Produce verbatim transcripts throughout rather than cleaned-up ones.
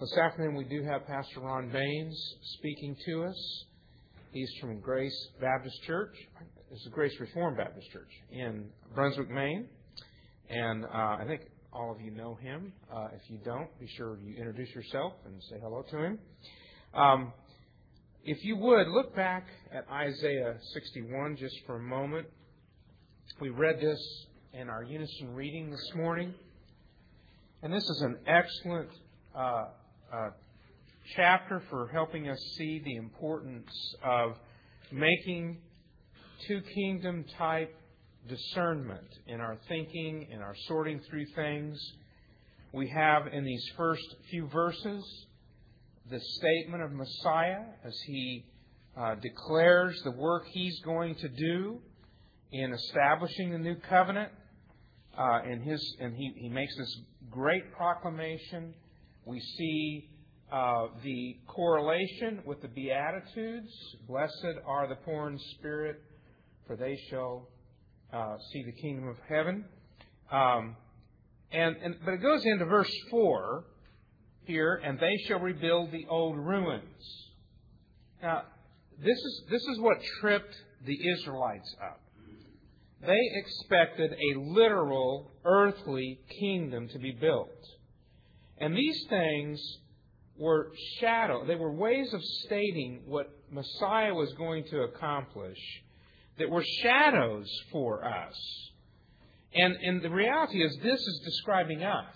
This afternoon we do have Pastor Ron Baines speaking to us. He's from Grace Baptist Church. It's a Grace Reformed Baptist Church in Brunswick, Maine. And uh, I think all of you know him. Uh, if you don't, be sure you introduce yourself and say hello to him. Um, if you would, look back at Isaiah sixty-one just for a moment. We read this in our unison reading this morning. And this is an excellent uh, uh, chapter for helping us see the importance of making two-kingdom type discernment in our thinking, in our sorting through things. We have in these first few verses the statement of Messiah as He uh, declares the work He's going to do in establishing the new covenant. Uh, and his and he, he makes this great proclamation. We see uh, the correlation with the Beatitudes. Blessed are the poor in spirit, for they shall uh, see the kingdom of heaven. Um, and, and but it goes into verse four here, and they shall rebuild the old ruins. Now, this is this is what tripped the Israelites up. They expected a literal earthly kingdom to be built. And these things were shadow. They were ways of stating what Messiah was going to accomplish that were shadows for us. And, and the reality is this is describing us.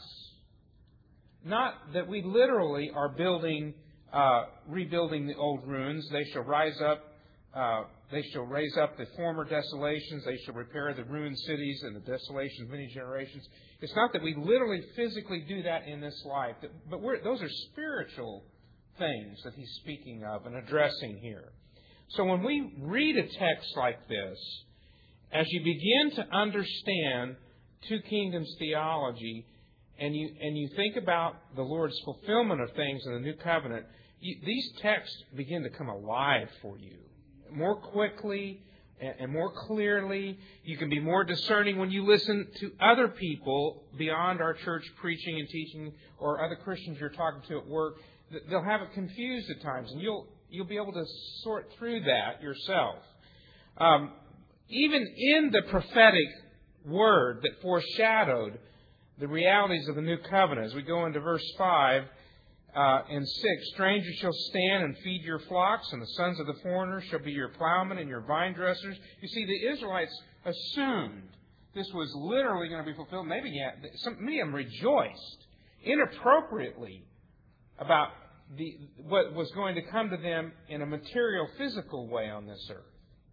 Not that we literally are building, uh, rebuilding the old ruins. They shall rise up. Uh, they shall raise up the former desolations. They shall repair the ruined cities and the desolations of many generations. It's not that we literally physically do that in this life, but we're, those are spiritual things that He's speaking of and addressing here. So when we read a text like this, as you begin to understand two kingdoms theology, and you and you think about the Lord's fulfillment of things in the new covenant, you, these texts begin to come alive for you. More quickly and more clearly. You can be more discerning when you listen to other people beyond our church preaching and teaching, or other Christians you're talking to at work. They'll have it confused at times, and you'll you'll be able to sort through that yourself. Um, even in the prophetic word that foreshadowed the realities of the new covenant, as we go into verse five, Uh, and six, strangers shall stand and feed your flocks, and the sons of the foreigners shall be your plowmen and your vine dressers. You see, the Israelites assumed this was literally going to be fulfilled. Maybe yeah, some, many of them rejoiced inappropriately about the what was going to come to them in a material, physical way on this earth.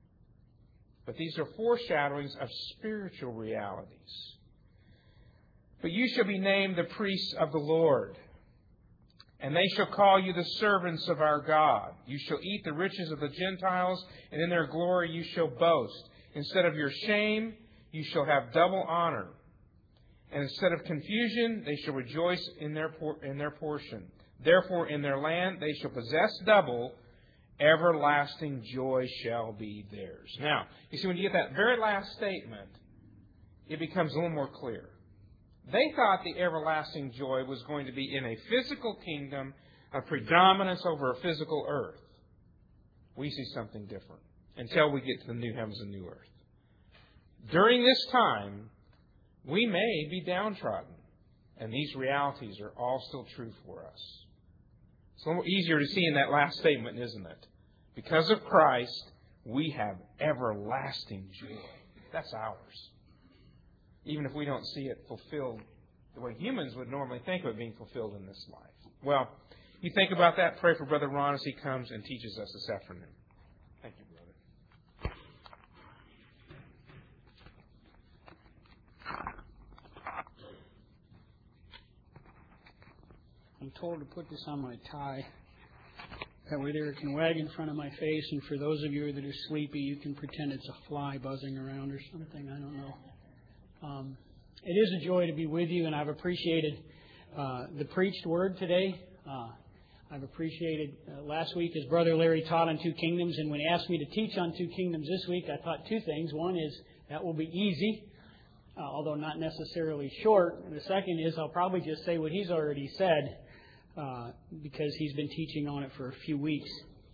But these are foreshadowings of spiritual realities. But you shall be named the priests of the Lord, and they shall call you the servants of our God. You shall eat the riches of the Gentiles, and in their glory you shall boast. Instead of your shame, you shall have double honor. And instead of confusion, they shall rejoice in their por- in their portion. Therefore, in their land they shall possess double. Everlasting joy shall be theirs. Now, you see, when you get that very last statement, it becomes a little more clear. They thought the everlasting joy was going to be in a physical kingdom, a predominance over a physical earth. We see something different until we get to the new heavens and new earth. During this time, we may be downtrodden, and these realities are all still true for us. It's a little easier to see in that last statement, isn't it? Because of Christ, we have everlasting joy. That's ours. Even if we don't see it fulfilled the way humans would normally think of it being fulfilled in this life. Well, you think about that. Pray for Brother Ron as he comes and teaches us this afternoon. Thank you, brother. I'm told to put this on my tie. That way there it can wag in front of my face, and for those of you that are sleepy, you can pretend it's a fly buzzing around or something. I don't know. Um, it is a joy to be with you, and I've appreciated uh, the preached word today. Uh, I've appreciated uh, last week as Brother Larry taught on two kingdoms, and when he asked me to teach on two kingdoms this week, I thought two things. One is that will be easy, uh, although not necessarily short. And the second is I'll probably just say what he's already said. uh, because he's been teaching on it for a few weeks.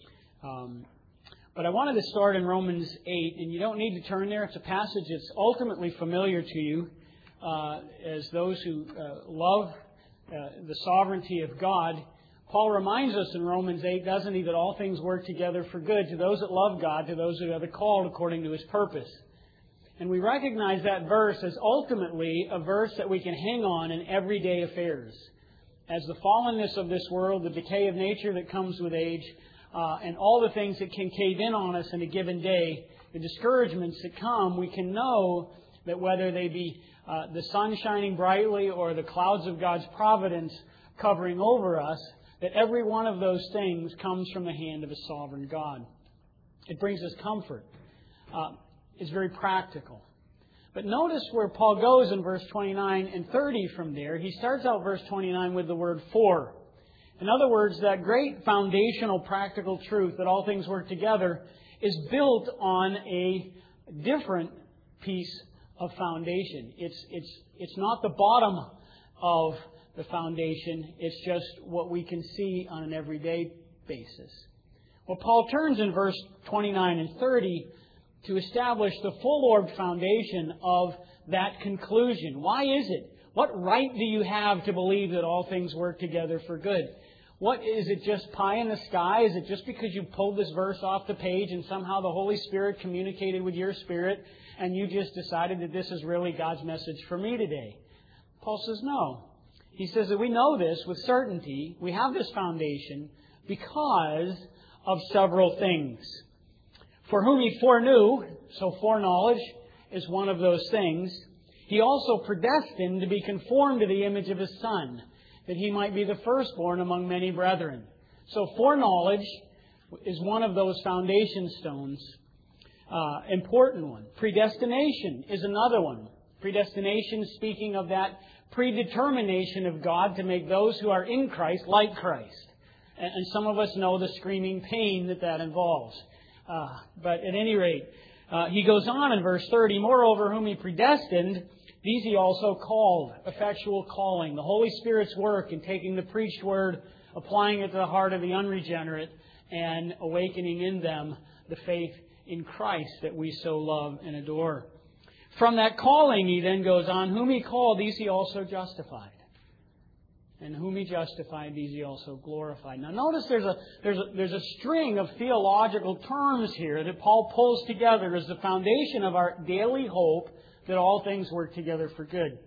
Um, but I wanted to start in Romans eight, and you don't need to turn there. It's a passage that's ultimately familiar to you uh, as those who uh, love uh, the sovereignty of God. Paul reminds us in Romans eight, doesn't he, that all things work together for good to those that love God, to those who are called according to His purpose. And we recognize that verse as ultimately a verse that we can hang on in everyday affairs. As the fallenness of this world, the decay of nature that comes with age, uh, and all the things that can cave in on us in a given day, the discouragements that come, we can know that whether they be uh, the sun shining brightly or the clouds of God's providence covering over us, that every one of those things comes from the hand of a sovereign God. It brings us comfort. Uh, it's very practical. But notice where Paul goes in verse twenty-nine and thirty from there. He starts out verse twenty-nine with the word for. In other words, that great foundational practical truth that all things work together is built on a different piece of foundation. It's, it's, it's not the bottom of the foundation. It's just what we can see on an everyday basis. Well, Paul turns in verse twenty-nine and thirty to establish the full-orbed foundation of that conclusion. Why is it? What right do you have to believe that all things work together for good? What, is it just pie in the sky? Is it just because you pulled this verse off the page and somehow the Holy Spirit communicated with your spirit and you just decided that this is really God's message for me today? Paul says no. He says that we know this with certainty. We have this foundation because of several things. For whom He foreknew, so foreknowledge is one of those things, He also predestined to be conformed to the image of His Son, that He might be the firstborn among many brethren. So foreknowledge is one of those foundation stones. Uh, important one. Predestination is another one. Predestination, speaking of that predetermination of God to make those who are in Christ like Christ. And, and some of us know the screaming pain that that involves. Uh, but at any rate, uh, he goes on in verse thirty, moreover, whom He predestined, these He also called. Effectual calling. The Holy Spirit's work in taking the preached word, applying it to the heart of the unregenerate, and awakening in them the faith in Christ that we so love and adore. From that calling, he then goes on, whom He called, these He also justified. And whom He justified, these He also glorified. Now notice there's a, there's a, there's a string of theological terms here that Paul pulls together as the foundation of our daily hope that all things work together for good.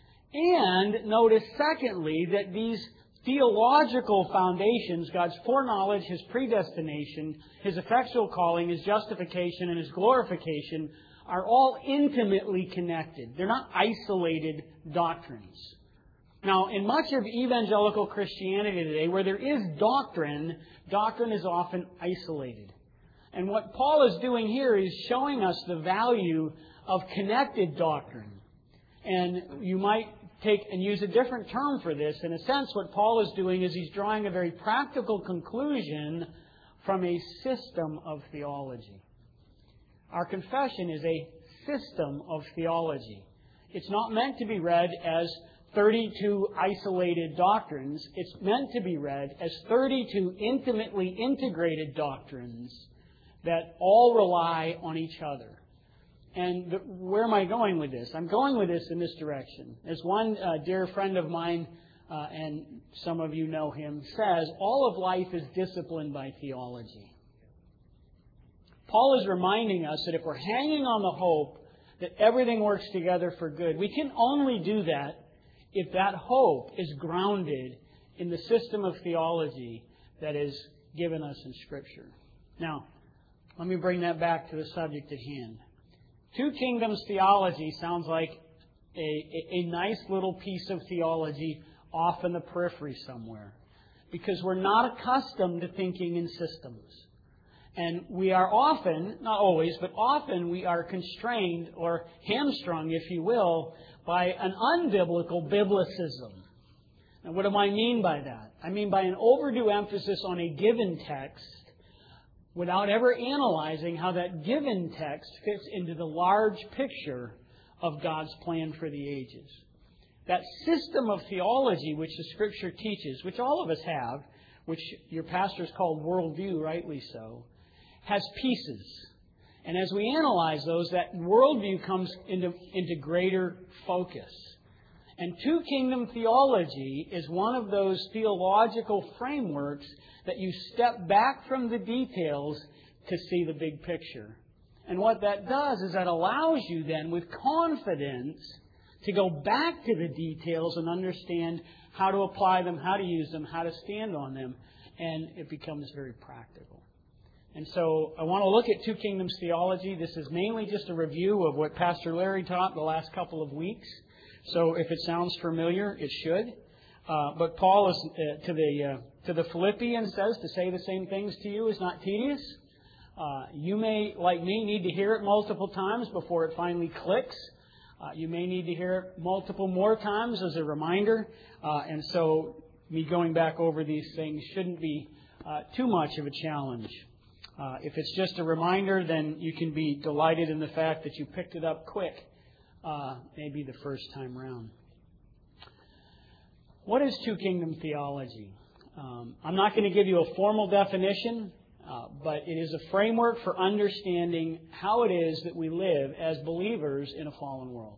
And notice, secondly, that these theological foundations, God's foreknowledge, His predestination, His effectual calling, His justification, and His glorification, are all intimately connected. They're not isolated doctrines. Now, in much of evangelical Christianity today, where there is doctrine, doctrine is often isolated. And what Paul is doing here is showing us the value of connected doctrine. And you might take and use a different term for this. In a sense, what Paul is doing is he's drawing a very practical conclusion from a system of theology. Our confession is a system of theology. It's not meant to be read as thirty-two isolated doctrines. It's meant to be read as thirty-two intimately integrated doctrines that all rely on each other. And the, where am I going with this? I'm going with this in this direction. As one uh, dear friend of mine, uh, and some of you know him, says, all of life is disciplined by theology. Paul is reminding us that if we're hanging on the hope that everything works together for good, we can only do that if that hope is grounded in the system of theology that is given us in Scripture. Now, let me bring that back to the subject at hand. Two kingdoms theology sounds like a, a, a nice little piece of theology off in the periphery somewhere, because we're not accustomed to thinking in systems. And we are often, not always, but often we are constrained or hamstrung, if you will, by an unbiblical biblicism. Now, what do I mean by that? I mean by an overdue emphasis on a given text without ever analyzing how that given text fits into the large picture of God's plan for the ages. that system of theology which the Scripture teaches, which all of us have, which your pastors called worldview, rightly so, has pieces. And as we analyze those, that worldview comes into, into greater focus. And two-kingdom theology is one of those theological frameworks that you step back from the details to see the big picture. And what that does is that allows you then, with confidence, to go back to the details and understand how to apply them, how to use them, how to stand on them, and it becomes very practical. And so I want to look at Two Kingdoms theology. This is mainly just a review of what Pastor Larry taught the last couple of weeks. So if it sounds familiar, it should. Uh, but Paul is, uh, to the uh, to the Philippians says to say the same things to you is not tedious. Uh, you may, like me, need to hear it multiple times before it finally clicks. Uh, you may need to hear it multiple more times as a reminder. Uh, and so me going back over these things shouldn't be uh, too much of a challenge. Uh, if it's just a reminder, then you can be delighted in the fact that you picked it up quick, uh, maybe the first time round. What is two-kingdom theology? Um, I'm not going to give you a formal definition, uh, but it is a framework for understanding how it is that we live as believers in a fallen world.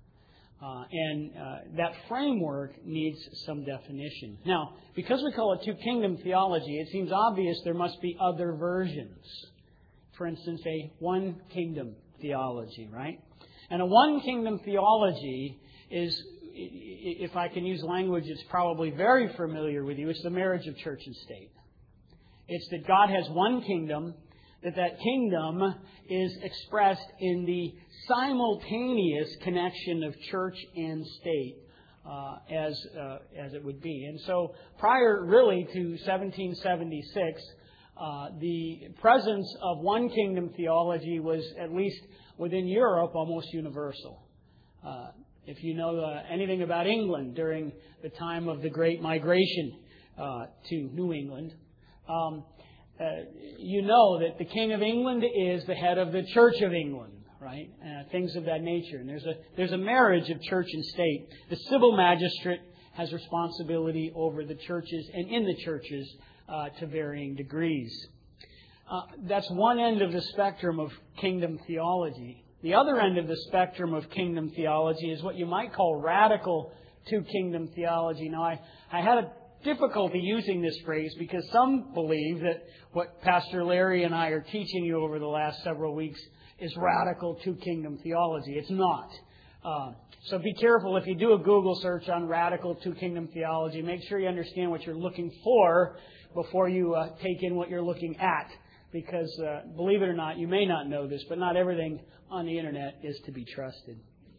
Uh, and uh, that framework needs some definition. Now, because we call it two-kingdom theology, it seems obvious there must be other versions. For instance, a one-kingdom theology, right? And a one-kingdom theology is, if I can use language that's probably very familiar with you, it's the marriage of church and state. It's that God has one kingdom, that that kingdom is expressed in the simultaneous connection of church and state, uh, as uh, as it would be. And so, prior really to seventeen seventy-six, uh, the presence of one kingdom theology was, at least within Europe, almost universal. Uh, if you know uh, anything about England during the time of the Great Migration uh, to New England, um, uh, you know that the King of England is the head of the Church of England. Right, uh, things of that nature, and there's a there's a marriage of church and state. The civil magistrate has responsibility over the churches and in the churches uh, to varying degrees. Uh, that's one end of the spectrum of kingdom theology. The other end of the spectrum of kingdom theology is what you might call radical two-kingdom theology. Now, I I had a difficulty using this phrase because some believe that what Pastor Larry and I are teaching you over the last several weeks is radical two-kingdom theology. It's not. Uh, so be careful if you do a Google search on radical two-kingdom theology. Make sure you understand what you're looking for before you uh, take in what you're looking at. Because, uh, believe it or not, you may not know this, but not everything on the Internet is to be trusted.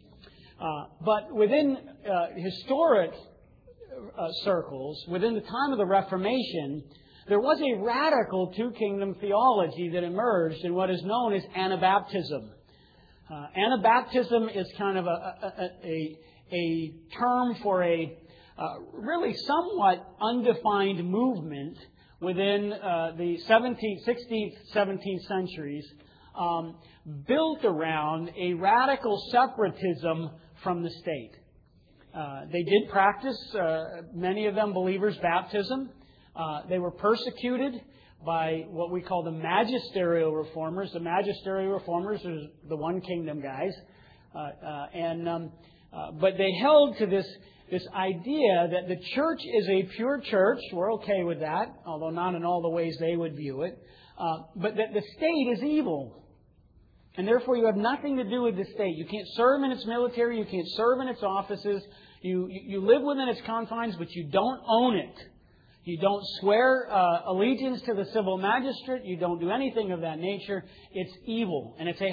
Uh, but within uh, historic uh, circles, within the time of the Reformation, there was a radical two-kingdom theology that emerged in what is known as Anabaptism. Uh, Anabaptism is kind of a, a, a, a term for a uh, really somewhat undefined movement within uh, the seventeenth, sixteenth, seventeenth centuries, um, built around a radical separatism from the state. Uh, they did practice, uh, many of them believers, baptism. Uh, they were persecuted by what we call the magisterial reformers. The magisterial reformers are the one kingdom guys. Uh, uh, and um, uh, But they held to this, this idea that the church is a pure church. We're okay with that, although not in all the ways they would view it. Uh, but that the state is evil. And therefore you have nothing to do with the state. You can't serve in its military. You can't serve in its offices. You, you live within its confines, but you don't own it. You don't swear uh, allegiance to the civil magistrate. You don't do anything of that nature. It's evil. And it's a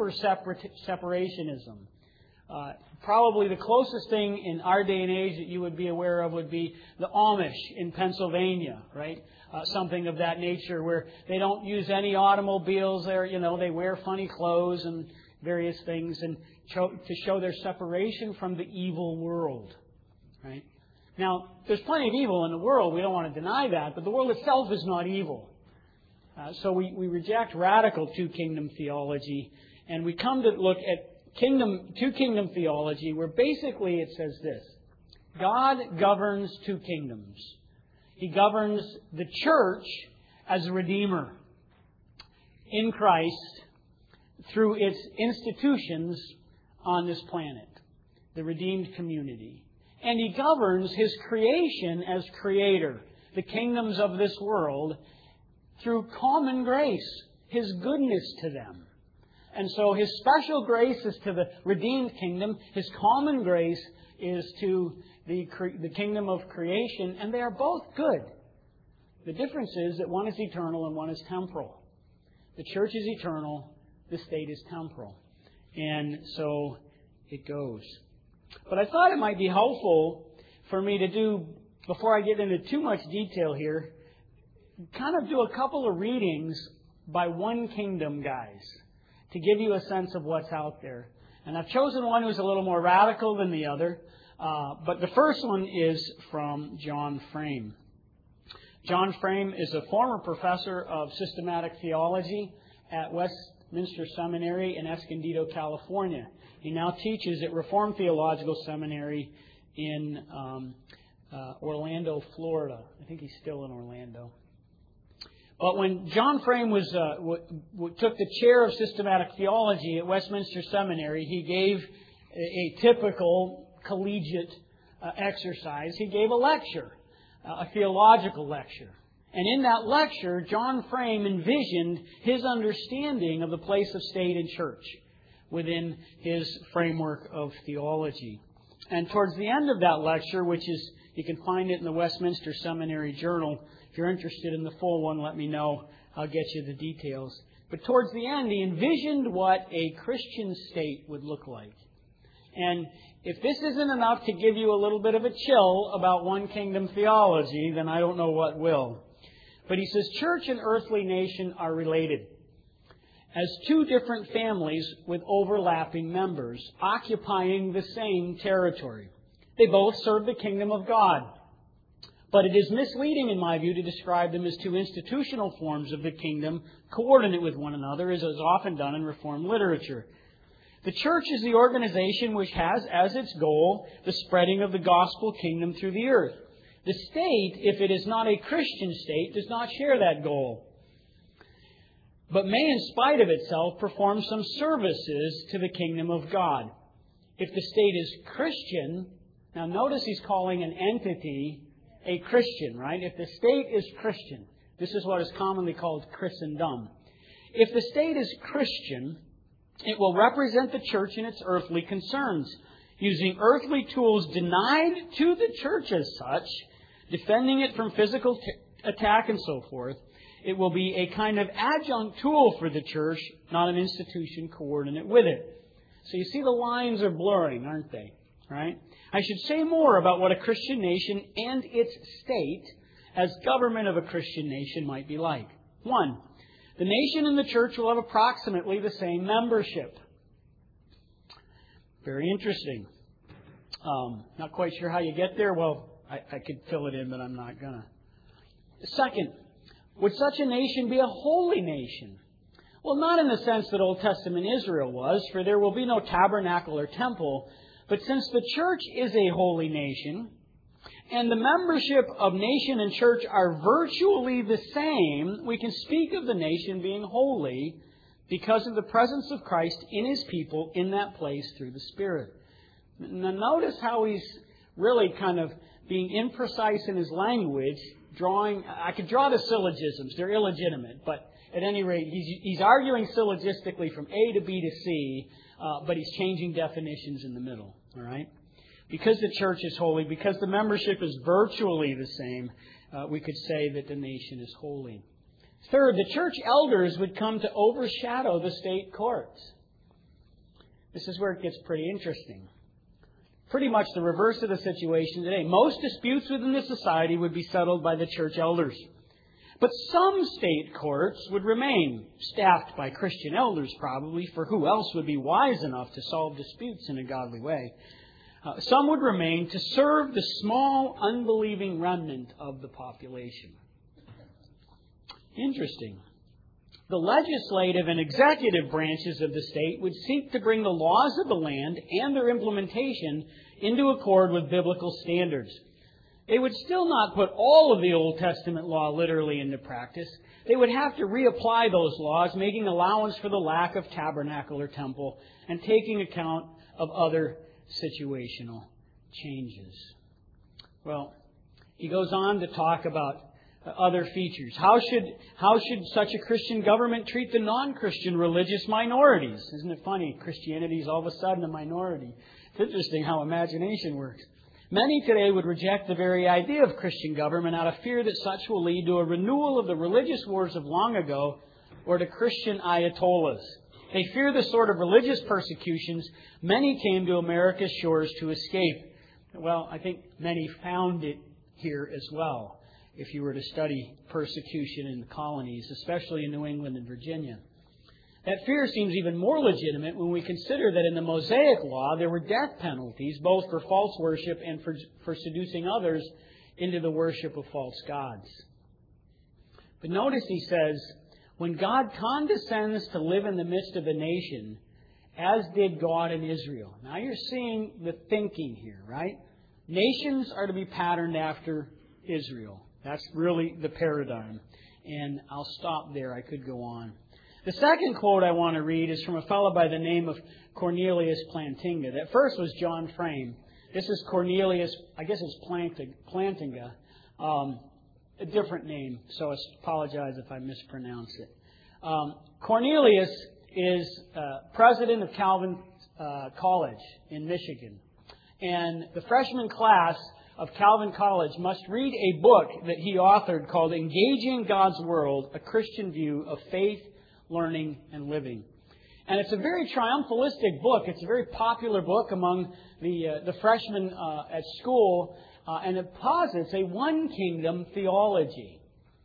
hyper-separationism. Uh, probably the closest thing in our day and age that you would be aware of would be the Amish in Pennsylvania, right? Uh, something of that nature where they don't use any automobiles there. You know, they wear funny clothes and various things and cho- to show their separation from the evil world, right? Now, there's plenty of evil in the world. We don't want to deny that. But the world itself is not evil. Uh, so we, we reject radical two-kingdom theology. And we come to look at kingdom two-kingdom theology where basically it says this. God governs two kingdoms. He governs the church as a redeemer in Christ through its institutions on this planet, the redeemed community. And He governs His creation as creator, the kingdoms of this world, through common grace, His goodness to them. And so His special grace is to the redeemed kingdom. His common grace is to the, the kingdom of creation. And they are both good. The difference is that one is eternal and one is temporal. The church is eternal. The state is temporal. And so it goes. But I thought it might be helpful for me to do, before I get into too much detail here, kind of do a couple of readings by one kingdom guys to give you a sense of what's out there. And I've chosen one who's a little more radical than the other. Uh, but the first one is from John Frame. John Frame is a former professor of systematic theology at Westminster Seminary in Escondido, California. He now teaches at Reformed Theological Seminary in um, uh, Orlando, Florida. I think he's still in Orlando. But when John Frame was uh, w- w- took the chair of systematic theology at Westminster Seminary, he gave a, a typical collegiate uh, exercise. He gave a lecture, uh, a theological lecture. And in that lecture, John Frame envisioned his understanding of the place of state and church within his framework of theology. And towards the end of that lecture, which is, you can find it in the Westminster Seminary Journal. If you're interested in the full one, let me know. I'll get you the details. But towards the end, he envisioned what a Christian state would look like. And if this isn't enough to give you a little bit of a chill about one kingdom theology, then I don't know what will. But he says church and earthly nation are related as two different families with overlapping members, occupying the same territory. They both serve the kingdom of God. But it is misleading, in my view, to describe them as two institutional forms of the kingdom, coordinate with one another, as is often done in Reformed literature. The church is the organization which has as its goal the spreading of the gospel kingdom through the earth. The state, if it is not a Christian state, does not share that goal, but may, in spite of itself, perform some services to the kingdom of God. If the state is Christian, now notice he's calling an entity a Christian, right? If the state is Christian, this is what is commonly called Christendom. If the state is Christian, it will represent the church in its earthly concerns, using earthly tools denied to the church as such, defending it from physical t- attack and so forth. It will be a kind of adjunct tool for the church, not an institution coordinate with it. So you see the lines are blurring, aren't they? Right? I should say more about what a Christian nation and its state as government of a Christian nation might be like. One, the nation and the church will have approximately the same membership. Very interesting. Um, not quite sure how you get there. Well, I, I could fill it in, but I'm not going to. Second, would such a nation be a holy nation? Well, not in the sense that Old Testament Israel was, for there will be no tabernacle or temple. But since the church is a holy nation, and the membership of nation and church are virtually the same, we can speak of the nation being holy because of the presence of Christ in His people in that place through the Spirit. Now notice how he's really kind of being imprecise in his language, drawing, I could draw the syllogisms, they're illegitimate, but at any rate, he's, he's arguing syllogistically from A to B to C, uh, but he's changing definitions in the middle, all right? Because the church is holy, because the membership is virtually the same, uh, we could say that the nation is holy. Third, the church elders would come to overshadow the state courts. This is where it gets pretty interesting. Pretty much the reverse of the situation today. Most disputes within the society would be settled by the church elders. But some state courts would remain, staffed by Christian elders probably, for who else would be wise enough to solve disputes in a godly way? Uh, some would remain to serve the small, unbelieving remnant of the population. Interesting. The legislative and executive branches of the state would seek to bring the laws of the land and their implementation into accord with biblical standards. They would still not put all of the Old Testament law literally into practice. They would have to reapply those laws, making allowance for the lack of tabernacle or temple and taking account of other situational changes. Well, he goes on to talk about other features. How should, how should such a Christian government treat the non-Christian religious minorities? Isn't it funny? Christianity is all of a sudden a minority. It's interesting how imagination works. Many today would reject the very idea of Christian government out of fear that such will lead to a renewal of the religious wars of long ago or to Christian ayatollahs. They fear the sort of religious persecutions many came to America's shores to escape. Well, I think many found it here as well, if you were to study persecution in the colonies, especially in New England and Virginia. That fear seems even more legitimate when we consider that in the Mosaic Law there were death penalties both for false worship and for, for seducing others into the worship of false gods. But notice he says, when God condescends to live in the midst of a nation, as did God in Israel. Now you're seeing the thinking here, right? Nations are to be patterned after Israel. That's really the paradigm. And I'll stop there. I could go on. The second quote I want to read is from a fellow by the name of Cornelius Plantinga. That first was John Frame. This is Cornelius, I guess it's Plantinga, um, a different name, so I apologize if I mispronounce it. Um, Cornelius is uh, president of Calvin uh, College in Michigan. And the freshman class of Calvin College must read a book that he authored called Engaging God's World, A Christian View of Faith, Learning, and Living. And it's a very triumphalistic book. It's a very popular book among the uh, the freshmen uh, at school, uh, and it posits a one kingdom theology.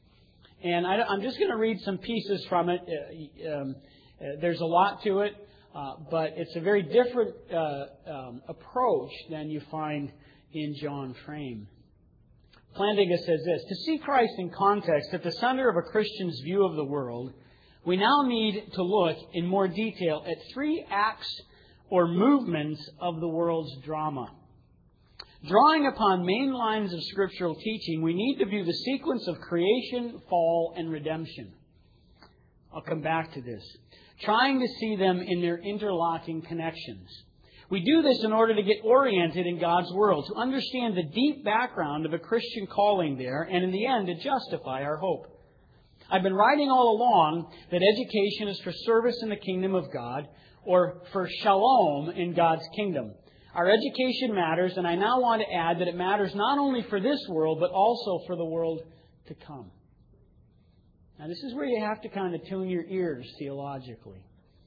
And I, I'm just going to read some pieces from it. Uh, um, uh, there's a lot to it, uh, but it's a very different uh, um, approach than you find in John Frame. Plantinga says this: to see Christ in context at the center of a Christian's view of the world, we now need to look in more detail at three acts or movements of the world's drama. Drawing upon main lines of scriptural teaching, we need to view the sequence of creation, fall, and redemption. I'll come back to this. Trying to see them in their interlocking connections. We do this in order to get oriented in God's world, to understand the deep background of a Christian calling there, and in the end, to justify our hope. I've been writing all along that education is for service in the kingdom of God, or for shalom in God's kingdom. Our education matters, and I now want to add that it matters not only for this world, but also for the world to come. Now, this is where you have to kind of tune your ears theologically.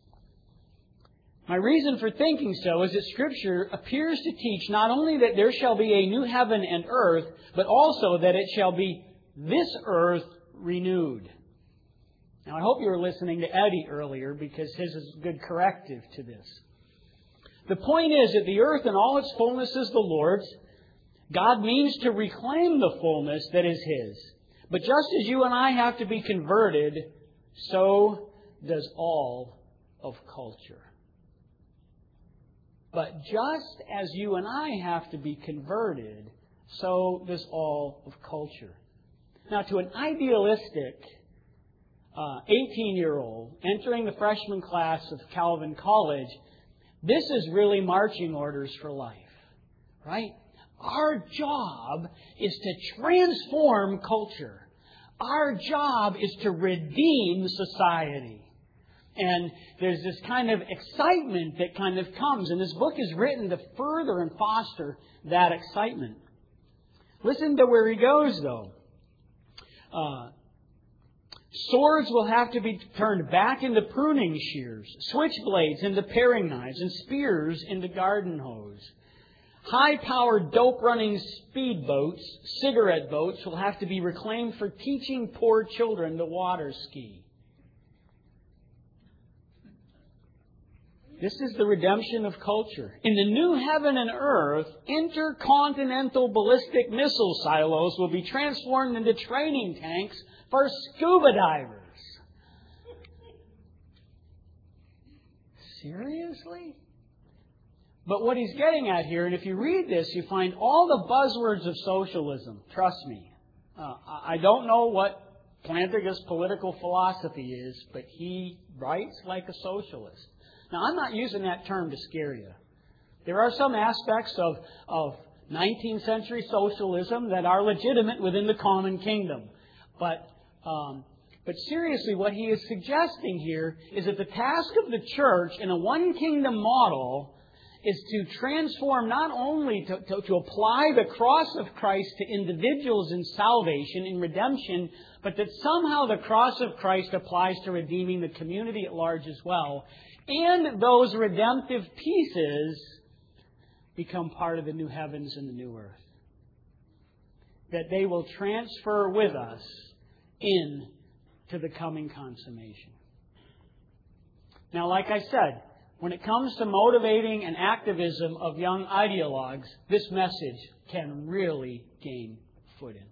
My reason for thinking so is that Scripture appears to teach not only that there shall be a new heaven and earth, but also that it shall be this earth renewed. Now, I hope you were listening to Eddie earlier, because his is a good corrective to this. The point is that the earth in all its fullness is the Lord's. God means to reclaim the fullness that is His. But just as you and I have to be converted, so does all of culture. But just as you and I have to be converted, so does all of culture. Now, to an idealistic uh, eighteen-year-old entering the freshman class of Calvin College, this is really marching orders for life, right? Our job is to transform culture. Our job is to redeem society. And there's this kind of excitement that kind of comes. And this book is written to further and foster that excitement. Listen to where he goes, though. Uh, swords will have to be turned back into pruning shears, switchblades into paring knives, and spears into garden hose. High-powered, dope-running speedboats, cigarette boats, will have to be reclaimed for teaching poor children to water ski. This is the redemption of culture. In the new heaven and earth, intercontinental ballistic missile silos will be transformed into training tanks for scuba divers. seriously? But what he's getting at here, and if you read this, you find all the buzzwords of socialism. Trust me. Uh, I don't know what Plantinga's political philosophy is, but he writes like a socialist. Now, I'm not using that term to scare you. There are some aspects of, of nineteenth century socialism that are legitimate within the common kingdom. But, um, but seriously, what he is suggesting here is that the task of the church in a one kingdom model is to transform, not only to, to, to apply the cross of Christ to individuals in salvation, in redemption, but that somehow the cross of Christ applies to redeeming the community at large as well. And those redemptive pieces become part of the new heavens and the new earth. That they will transfer with us in to the coming consummation. Now, like I said, when it comes to motivating and activism of young ideologues, this message can really gain footing.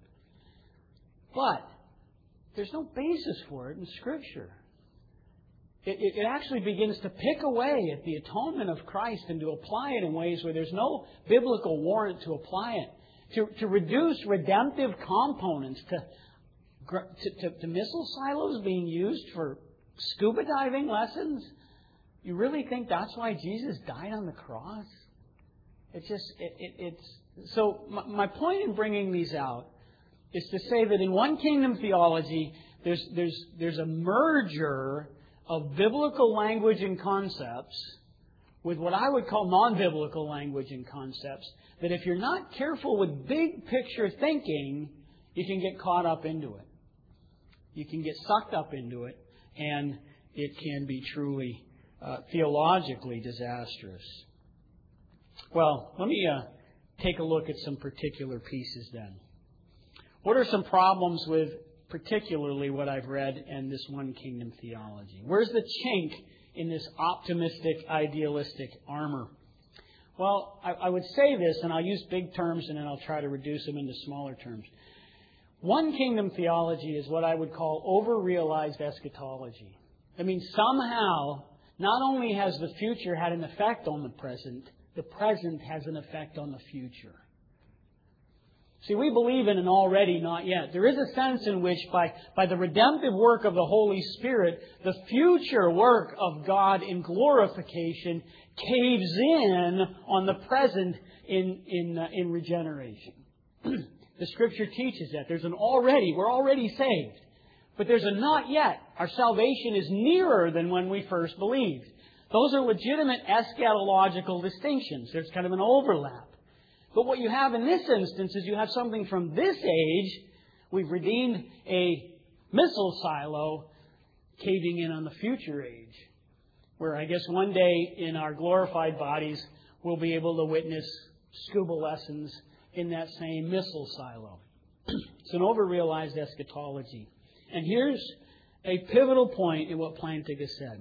But there's no basis for it in Scripture. It, it, it actually begins to pick away at the atonement of Christ and to apply it in ways where there's no biblical warrant to apply it. To, to reduce redemptive components to, to, to, to missile silos being used for scuba diving lessons. You really think that's why Jesus died on the cross? It just, it, it, it's, so my, my point in bringing these out is to say that in one kingdom theology, there's, there's, there's a merger of biblical language and concepts with what I would call non-biblical language and concepts, that if you're not careful with big picture thinking, you can get caught up into it. You can get sucked up into it, and it can be truly Uh, theologically disastrous. Well, let me uh, take a look at some particular pieces then. What are some problems with particularly what I've read in this one kingdom theology? Where's the chink in this optimistic, idealistic armor? Well, I, I would say this, and I'll use big terms and then I'll try to reduce them into smaller terms. One kingdom theology is what I would call over-realized eschatology. I mean, somehow, not only has the future had an effect on the present, the present has an effect on the future. See, we believe in an already, not yet. There is a sense in which by, by the redemptive work of the Holy Spirit, the future work of God in glorification caves in on the present in, in, uh, in regeneration. The Scripture teaches that. There's an already. We're already saved. But there's a not yet. Our salvation is nearer than when we first believed. Those are legitimate eschatological distinctions. There's kind of an overlap. But what you have in this instance is you have something from this age. We've redeemed a missile silo caving in on the future age, where I guess one day in our glorified bodies we'll be able to witness scuba lessons in that same missile silo. It's an over-realized eschatology. And here's a pivotal point in what Plantinga said.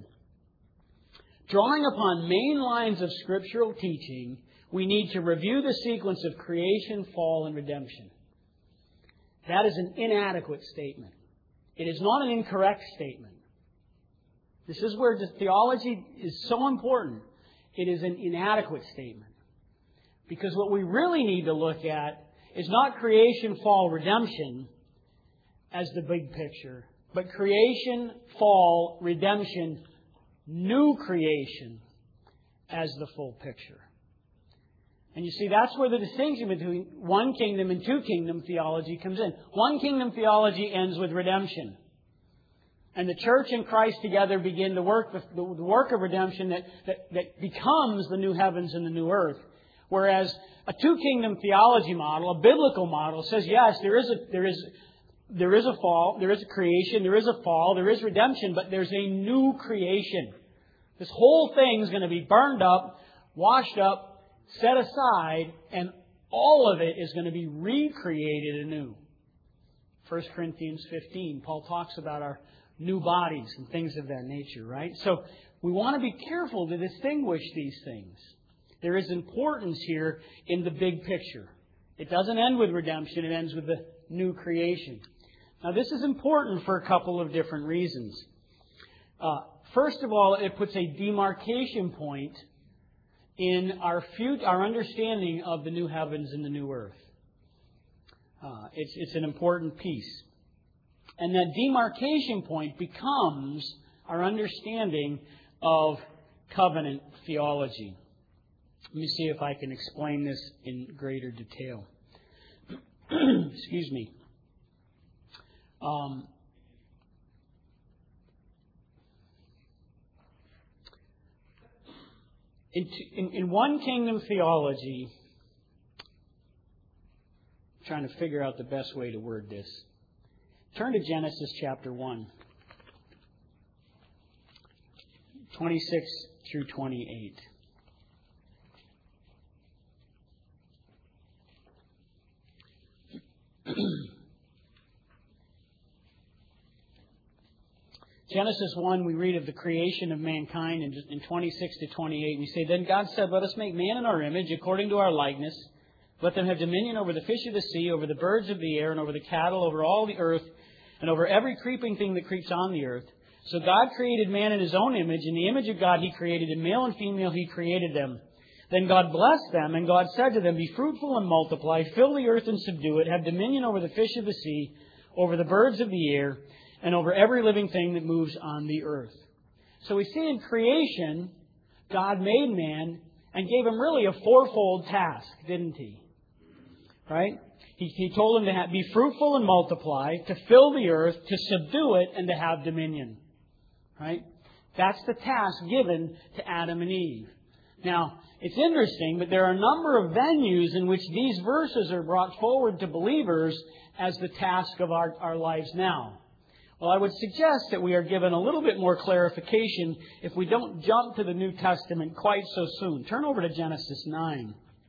Drawing upon main lines of scriptural teaching, we need to review the sequence of creation, fall, and redemption. That is an inadequate statement. It is not an incorrect statement. This is where the theology is so important. It is an inadequate statement. Because what we really need to look at is not creation, fall, redemption as the big picture, but creation, fall, redemption, new creation as the full picture. And you see, that's where the distinction between one kingdom and two kingdom theology comes in. One kingdom theology ends with redemption. And the church and Christ together begin to work the, the work of redemption that, that, that becomes the new heavens and the new earth. Whereas a two kingdom theology model, a biblical model, says yes, there is a there is There is a fall, there is a creation, there is a fall, there is redemption, but there's a new creation. This whole thing is going to be burned up, washed up, set aside, and all of it is going to be recreated anew. First Corinthians fifteen, Paul talks about our new bodies and things of that nature, right? So we want to be careful to distinguish these things. There is importance here in the big picture. It doesn't end with redemption, it ends with the new creation. Now, this is important for a couple of different reasons. Uh, First of all, it puts a demarcation point in our fut- our understanding of the new heavens and the new earth. Uh, it's, it's an important piece. And that demarcation point becomes our understanding of covenant theology. Let me see if I can explain this in greater detail. Excuse me. Um, in, in, in one kingdom theology, I'm trying to figure out the best way to word this. Turn to Genesis chapter one, twenty-six through twenty-eight. Genesis one, we read of the creation of mankind in, in twenty-six to twenty-eight. We say, Then God said, Let us make man in our image, according to our likeness. Let them have dominion over the fish of the sea, over the birds of the air, and over the cattle, over all the earth, and over every creeping thing that creeps on the earth. So God created man in His own image. In the image of God He created him. Male and female He created them. Then God blessed them, and God said to them, Be fruitful and multiply, fill the earth and subdue it, have dominion over the fish of the sea, over the birds of the air, and over every living thing that moves on the earth. So we see in creation, God made man and gave him really a fourfold task, didn't He? Right? He, he told him to have, be fruitful and multiply, to fill the earth, to subdue it, and to have dominion. Right? That's the task given to Adam and Eve. Now, it's interesting, but there are a number of venues in which these verses are brought forward to believers as the task of our, our lives now. Well, I would suggest that we are given a little bit more clarification if we don't jump to the New Testament quite so soon. Turn over to Genesis nine.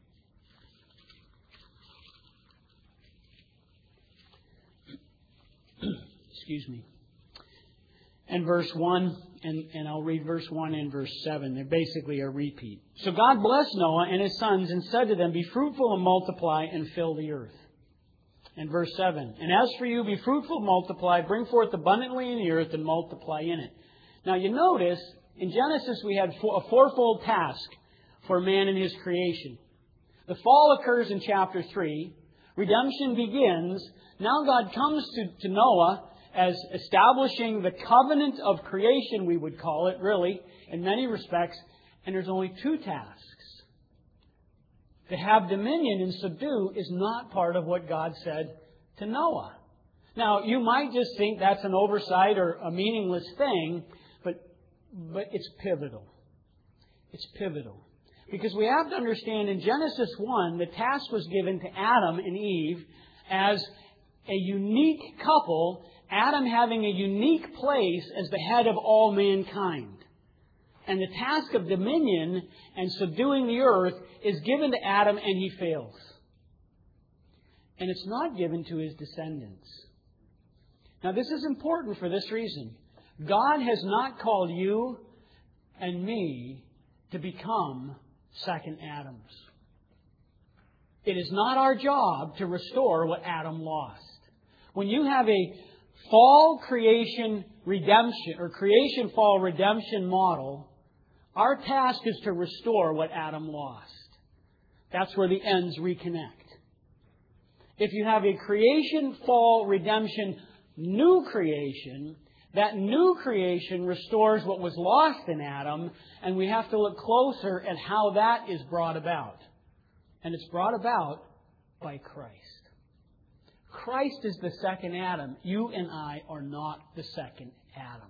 Excuse me. And verse one, and, and I'll read verse one and verse seven. They're basically a repeat. So God blessed Noah and his sons and said to them, Be fruitful and multiply and fill the earth. And verse seven, And as for you, be fruitful, multiply, bring forth abundantly in the earth and multiply in it. Now you notice, in Genesis we had a fourfold task for man in his creation. The fall occurs in chapter three. Redemption begins. Now God comes to, to Noah as establishing the covenant of creation, we would call it, really, in many respects. And there's only two tasks. To have dominion and subdue is not part of what God said to Noah. Now, you might just think that's an oversight or a meaningless thing, but, but it's pivotal. It's pivotal. Because we have to understand in Genesis one, the task was given to Adam and Eve as a unique couple, Adam having a unique place as the head of all mankind. And the task of dominion and subduing the earth is given to Adam, and he fails. And it's not given to his descendants. Now, this is important for this reason. God has not called you and me to become second Adams. It is not our job to restore what Adam lost. When you have a fall creation redemption or creation fall redemption model, our task is to restore what Adam lost. That's where the ends reconnect. If you have a creation fall redemption new creation, that new creation restores what was lost in Adam, and we have to look closer at how that is brought about. And it's brought about by Christ. Christ is the second Adam. You and I are not the second Adam.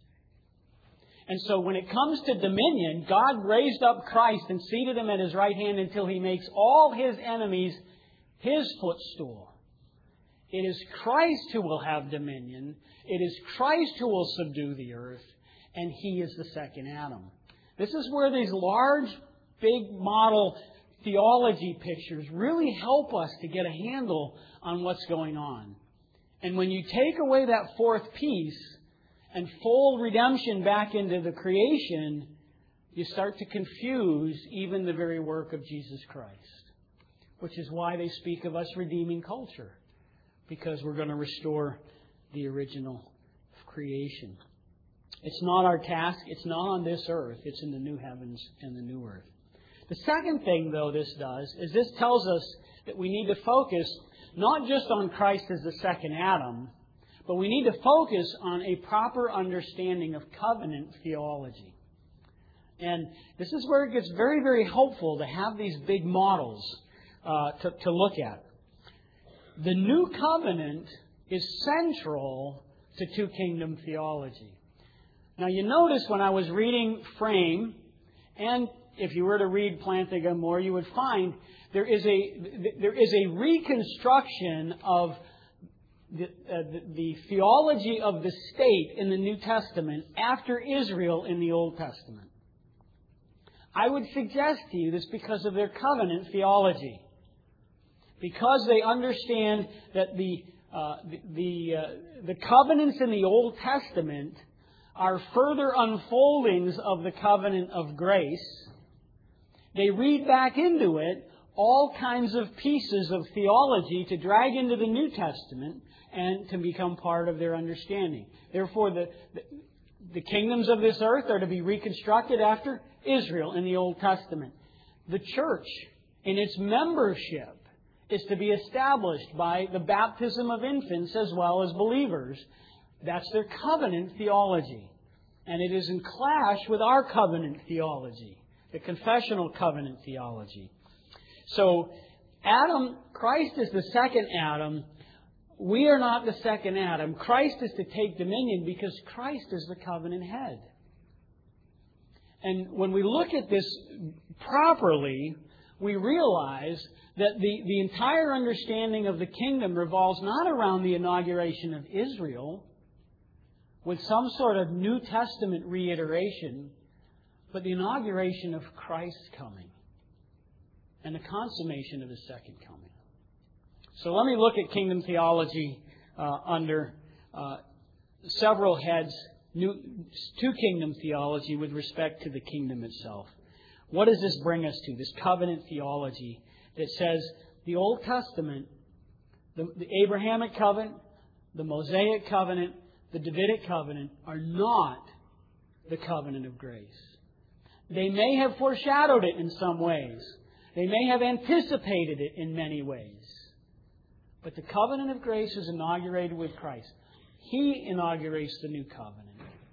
And so when it comes to dominion, God raised up Christ and seated Him at His right hand until He makes all His enemies His footstool. It is Christ who will have dominion. It is Christ who will subdue the earth. And He is the second Adam. This is where these large, big model theology pictures really help us to get a handle on what's going on. And when you take away that fourth piece and fold redemption back into the creation, you start to confuse even the very work of Jesus Christ. Which is why they speak of us redeeming culture. Because we're going to restore the original creation. It's not our task. It's not on this earth. It's in the new heavens and the new earth. The second thing, though, this does is this tells us that we need to focus not just on Christ as the second Adam, but we need to focus on a proper understanding of covenant theology. And this is where it gets very, very helpful to have these big models uh, to, to look at. The new covenant is central to two-kingdom theology. Now, you notice when I was reading Frame, and if you were to read Plantinga more, you would find there is a there is a reconstruction of the, uh, the, the theology of the state in the New Testament after Israel in the Old Testament. I would suggest to you this because of their covenant theology. Because they understand that the uh, the the, uh, the covenants in the Old Testament are further unfoldings of the covenant of grace. They read back into it all kinds of pieces of theology to drag into the New Testament and to become part of their understanding. Therefore, the, the, the kingdoms of this earth are to be reconstructed after Israel in the Old Testament. The church, in its membership, is to be established by the baptism of infants as well as believers. That's their covenant theology. And it is in clash with our covenant theology, the confessional covenant theology. So, Adam, Christ is the second Adam. We are not the second Adam. Christ is to take dominion because Christ is the covenant head. And when we look at this properly, we realize that the, the entire understanding of the kingdom revolves not around the inauguration of Israel with some sort of New Testament reiteration, but the inauguration of Christ's coming and the consummation of His second coming. So let me look at kingdom theology uh, under uh, several heads. New, two kingdom theology with respect to the kingdom itself. What does this bring us to? This covenant theology that says the Old Testament, the, the Abrahamic covenant, the Mosaic covenant, the Davidic covenant are not the covenant of grace. They may have foreshadowed it in some ways. They may have anticipated it in many ways. But the covenant of grace is inaugurated with Christ. He inaugurates the new covenant.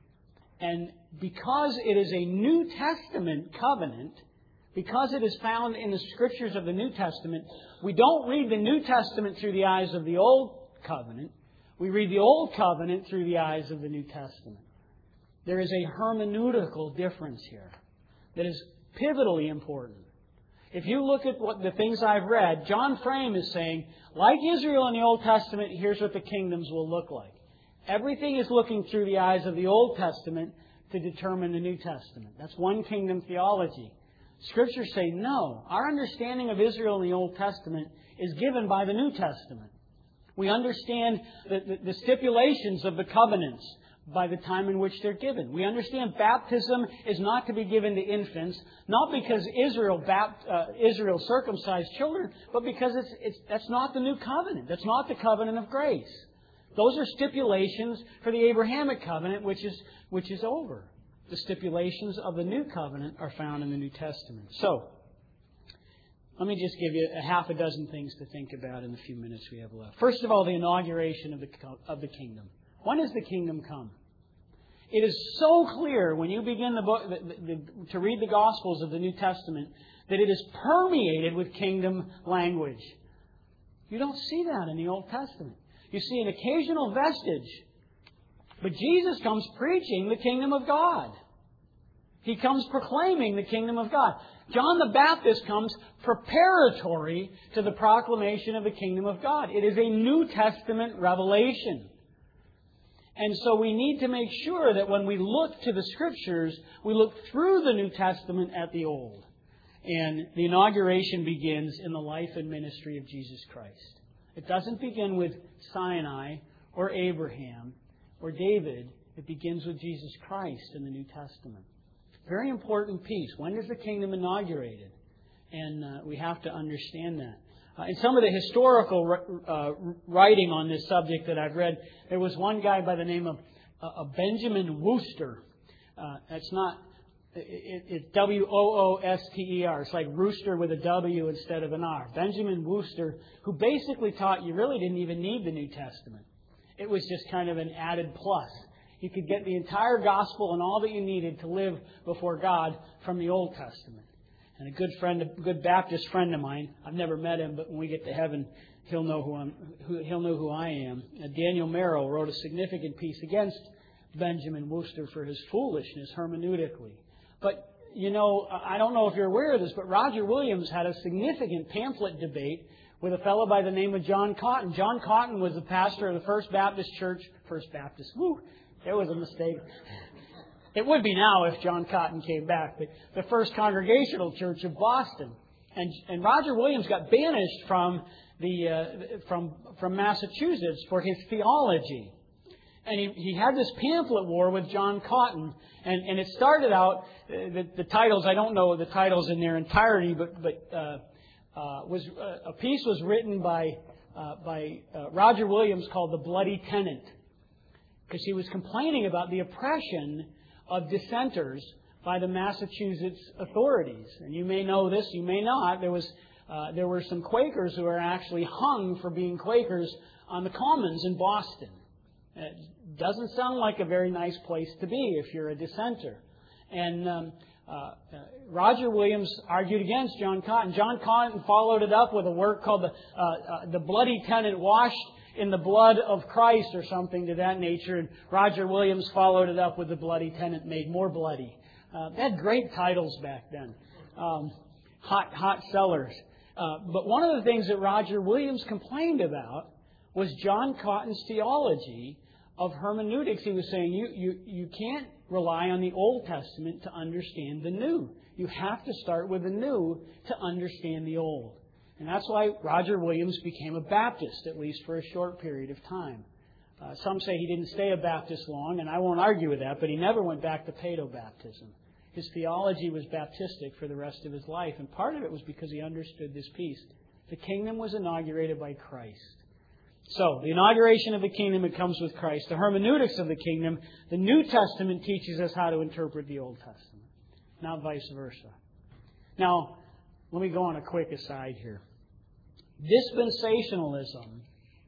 And because it is a New Testament covenant, because it is found in the Scriptures of the New Testament, we don't read the New Testament through the eyes of the Old Covenant. We read the Old Covenant through the eyes of the New Testament. There is a hermeneutical difference here that is pivotally important. If you look at what the things I've read, John Frame is saying, like Israel in the Old Testament, here's what the kingdoms will look like. Everything is looking through the eyes of the Old Testament to determine the New Testament. That's one kingdom theology. Scriptures say, no, our understanding of Israel in the Old Testament is given by the New Testament. We understand the, the, the stipulations of the covenants by the time in which they're given. We understand baptism is not to be given to infants, not because Israel bapt, uh, Israel circumcised children, but because it's, it's, that's not the new covenant. That's not the covenant of grace. Those are stipulations for the Abrahamic covenant, which is which is over. The stipulations of the new covenant are found in the New Testament. So, let me just give you a half a dozen things to think about in the few minutes we have left. First of all, the inauguration of the of the kingdom. When does the kingdom come? It is so clear when you begin the book the, the, to read the Gospels of the New Testament that it is permeated with kingdom language. You don't see that in the Old Testament. You see an occasional vestige. But Jesus comes preaching the kingdom of God. He comes proclaiming the kingdom of God. John the Baptist comes preparatory to the proclamation of the kingdom of God. It is a New Testament revelation. And so we need to make sure that when we look to the Scriptures, we look through the New Testament at the Old. And the inauguration begins in the life and ministry of Jesus Christ. It doesn't begin with Sinai or Abraham or David. It begins with Jesus Christ in the New Testament. Very important piece. When is the kingdom inaugurated? And uh, we have to understand that. Uh, in some of the historical uh, writing on this subject that I've read, there was one guy by the name of a, a Benjamin Wooster. Uh, that's not, it, it's W O O S T E R. It's like rooster with a W instead of an R. Benjamin Wooster, who basically taught you really didn't even need the New Testament. It was just kind of an added plus. You could get the entire gospel and all that you needed to live before God from the Old Testament. And a good friend, a good Baptist friend of mine, I've never met him, but when we get to heaven, he'll know who I'm. Who, he'll know who I am. Uh, Daniel Merrill wrote a significant piece against Benjamin Wooster for his foolishness hermeneutically. But you know, I don't know if you're aware of this, but Roger Williams had a significant pamphlet debate with a fellow by the name of John Cotton. John Cotton was the pastor of the First Baptist Church. First Baptist. Woo! There was a mistake. It would be now if John Cotton came back, but the First Congregational Church of Boston. And, and Roger Williams got banished from the uh, from from Massachusetts for his theology. And he, he had this pamphlet war with John Cotton. And, and it started out, uh, the, the titles, I don't know the titles in their entirety, but, but uh, uh, was uh, a piece was written by, uh, by uh, Roger Williams called The Bloody Tenant. Because he was complaining about the oppression of dissenters by the Massachusetts authorities. And you may know this, you may not. There was uh, there were some Quakers who were actually hung for being Quakers on the Commons in Boston. It doesn't sound like a very nice place to be if you're a dissenter. And um, uh, uh, Roger Williams argued against John Cotton. John Cotton followed it up with a work called The, uh, uh, the Bloody Tenant Washed in the Blood of Christ or something to that nature. And Roger Williams followed it up with The Bloody Tenant Made More Bloody. Uh, they had great titles back then. Um, hot, hot sellers. Uh, but one of the things that Roger Williams complained about was John Cotton's theology of hermeneutics. He was saying you, you, you can't rely on the Old Testament to understand the New. You have to start with the New to understand the Old. And that's why Roger Williams became a Baptist, at least for a short period of time. Uh, some say he didn't stay a Baptist long, and I won't argue with that, but he never went back to paedobaptism. His theology was Baptistic for the rest of his life, and part of it was because he understood this piece. The kingdom was inaugurated by Christ. So, the inauguration of the kingdom, it comes with Christ. The hermeneutics of the kingdom, the New Testament teaches us how to interpret the Old Testament, not vice versa. Now, let me go on a quick aside here. Dispensationalism,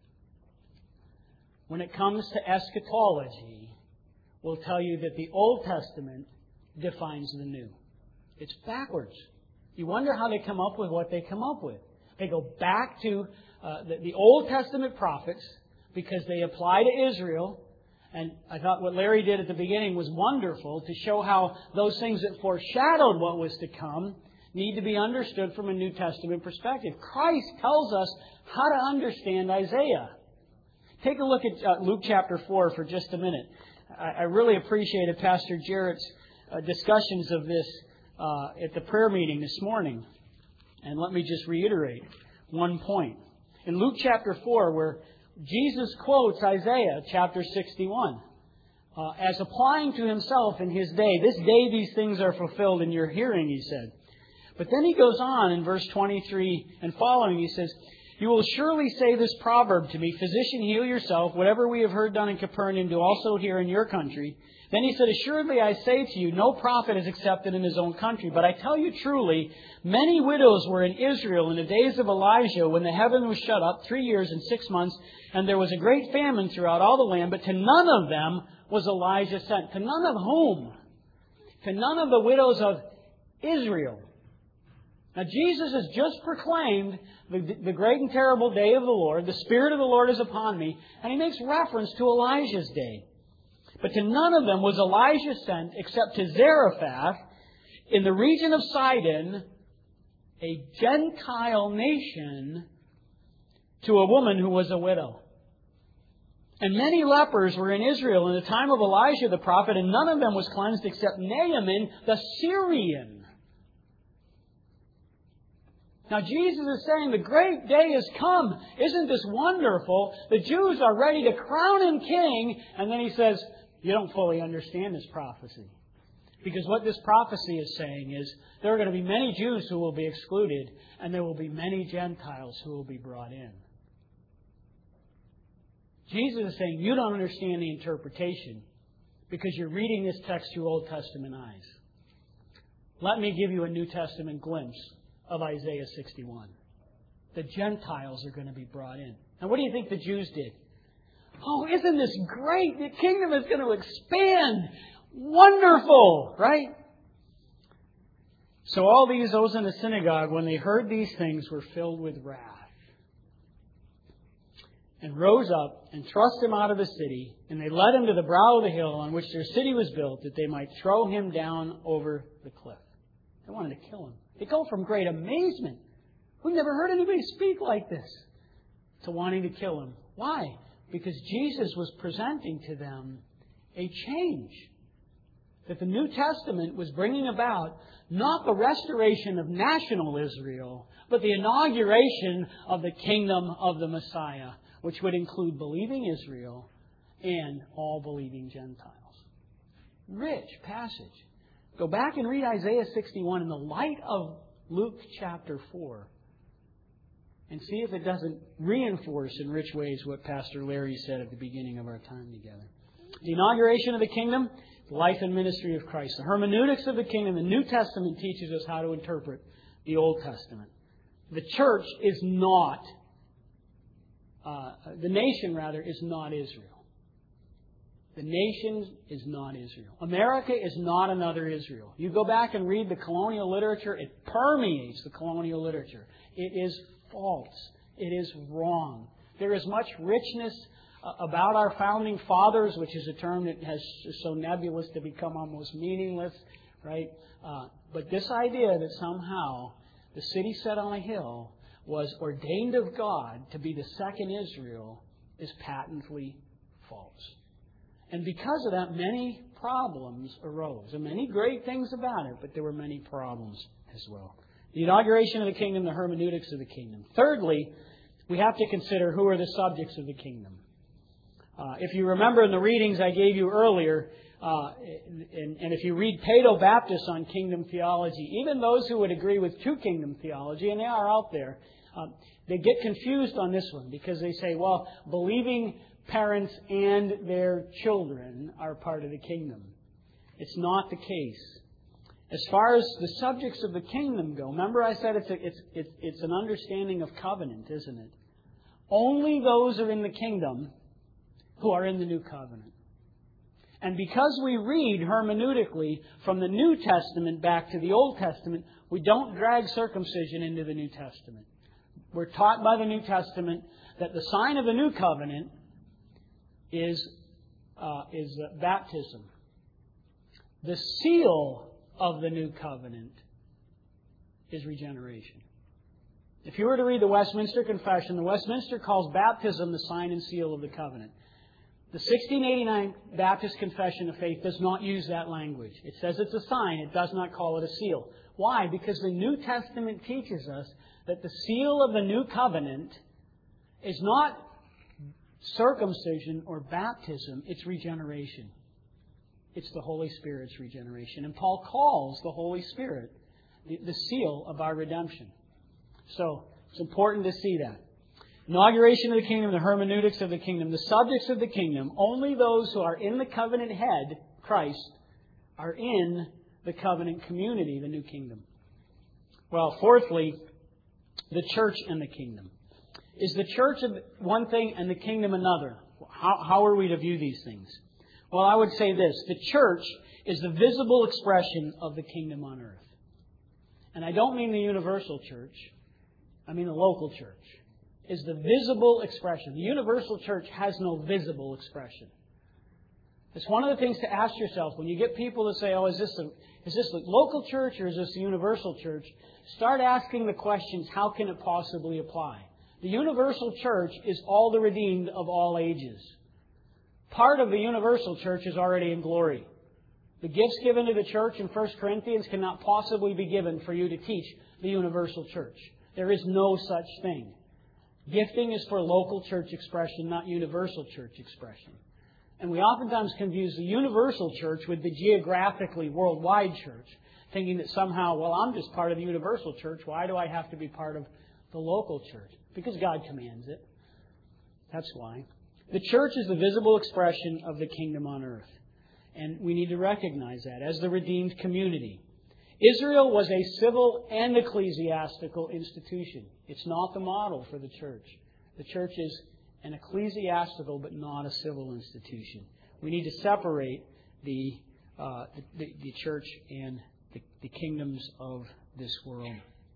when it comes to eschatology, will tell you that the Old Testament defines the New. It's backwards. You wonder how they come up with what they come up with. They go back to uh, the, the Old Testament prophets because they apply to Israel. And I thought what Larry did at the beginning was wonderful to show how those things that foreshadowed what was to come need to be understood from a New Testament perspective. Christ tells us how to understand Isaiah. Take a look at uh, Luke chapter four for just a minute. I, I really appreciated Pastor Jarrett's uh, discussions of this uh, at the prayer meeting this morning. And let me just reiterate one point. In Luke chapter four, where Jesus quotes Isaiah chapter sixty-one uh, as applying to himself in his day. This day these things are fulfilled in your hearing, he said. But then he goes on in verse twenty-three and following, he says, you will surely say this proverb to me, physician, heal yourself. Whatever we have heard done in Capernaum, do also here in your country. Then he said, assuredly I say to you, no prophet is accepted in his own country. But I tell you truly, many widows were in Israel in the days of Elijah when the heaven was shut up three years and six months, and there was a great famine throughout all the land. But to none of them was Elijah sent. To none of whom? To none of the widows of Israel. Now, Jesus has just proclaimed the, the great and terrible day of the Lord. The Spirit of the Lord is upon me. And he makes reference to Elijah's day. But to none of them was Elijah sent except to Zarephath in the region of Sidon, a Gentile nation, to a woman who was a widow. And many lepers were in Israel in the time of Elijah the prophet, and none of them was cleansed except Naaman the Syrian. Now Jesus is saying the great day has come. Isn't this wonderful? The Jews are ready to crown him king. And then he says, you don't fully understand this prophecy. Because what this prophecy is saying is there are going to be many Jews who will be excluded, and there will be many Gentiles who will be brought in. Jesus is saying you don't understand the interpretation. because you're reading this text through Old Testament eyes. Let me give you a New Testament glimpse of Isaiah sixty-one. The Gentiles are going to be brought in. And what do you think the Jews did? Oh, isn't this great? The kingdom is going to expand. Wonderful, right? So all these, those in the synagogue, when they heard these things, were filled with wrath, and rose up and thrust him out of the city, and they led him to the brow of the hill on which their city was built, that they might throw him down over the cliff. They wanted to kill him. They go from great amazement. We've never heard anybody speak like this, to wanting to kill him. Why? Because Jesus was presenting to them a change. That the New Testament was bringing about not the restoration of national Israel, but the inauguration of the kingdom of the Messiah, which would include believing Israel and all believing Gentiles. Rich passage. Go back and read Isaiah sixty-one in the light of Luke chapter four. And see if it doesn't reinforce in rich ways what Pastor Larry said at the beginning of our time together. The inauguration of the kingdom, the life and ministry of Christ. The hermeneutics of the kingdom. The New Testament teaches us how to interpret the Old Testament. The church is not, uh, the nation rather, is not Israel. The nation is not Israel. America is not another Israel. You go back and read the colonial literature, it permeates the colonial literature. It is false. It is wrong. There is much richness uh, about our founding fathers, which is a term that has so nebulous to become almost meaningless, right? Uh, but this idea that somehow the city set on a hill was ordained of God to be the second Israel is patently false. And because of that, many problems arose. And many great things about it, but there were many problems as well. The inauguration of the kingdom, the hermeneutics of the kingdom. Thirdly, we have to consider who are the subjects of the kingdom. Uh, if you remember in the readings I gave you earlier, uh, and, and if you read Paedo-Baptists on kingdom theology, even those who would agree with two kingdom theology, and they are out there, uh, they get confused on this one because they say, well, believing parents and their children are part of the kingdom. It's not the case. As far as the subjects of the kingdom go, remember I said it's, a, it's, it's, it's an understanding of covenant, isn't it? Only those are in the kingdom who are in the new covenant. And because we read hermeneutically from the New Testament back to the Old Testament, we don't drag circumcision into the New Testament. We're taught by the New Testament that the sign of the new covenant is, uh, is uh, baptism. The seal of the new covenant is regeneration. If you were to read the Westminster Confession, the Westminster calls baptism the sign and seal of the covenant. The sixteen eighty-nine Baptist Confession of Faith does not use that language. It says it's a sign. It does not call it a seal. Why? Because the New Testament teaches us that the seal of the new covenant is not circumcision or baptism. It's regeneration. It's the Holy Spirit's regeneration. And Paul calls the Holy Spirit the, the seal of our redemption. So, it's important to see that. Inauguration of the kingdom, the hermeneutics of the kingdom, the subjects of the kingdom, only those who are in the covenant head, Christ, are in the covenant community, the new kingdom. Well, fourthly, the church and the kingdom. Is the church one thing and the kingdom another? How, how are we to view these things? Well, I would say this. The church is the visible expression of the kingdom on earth. And I don't mean the universal church. I mean the local church. Is the visible expression. The universal church has no visible expression. It's one of the things to ask yourself when you get people to say, oh, is this a, is this the local church or is this the universal church? Start asking the questions, how can it possibly apply? The universal church is all the redeemed of all ages. Part of the universal church is already in glory. The gifts given to the church in First Corinthians cannot possibly be given for you to teach the universal church. There is no such thing. Gifting is for local church expression, not universal church expression. And we oftentimes confuse the universal church with the geographically worldwide church, thinking that somehow, well, I'm just part of the universal church. Why do I have to be part of the local church? Because God commands it. That's why. The church is the visible expression of the kingdom on earth. And we need to recognize that as the redeemed community. Israel was a civil and ecclesiastical institution. It's not the model for the church. The church is an ecclesiastical but not a civil institution. We need to separate the uh, the, the church and the, the kingdoms of this world.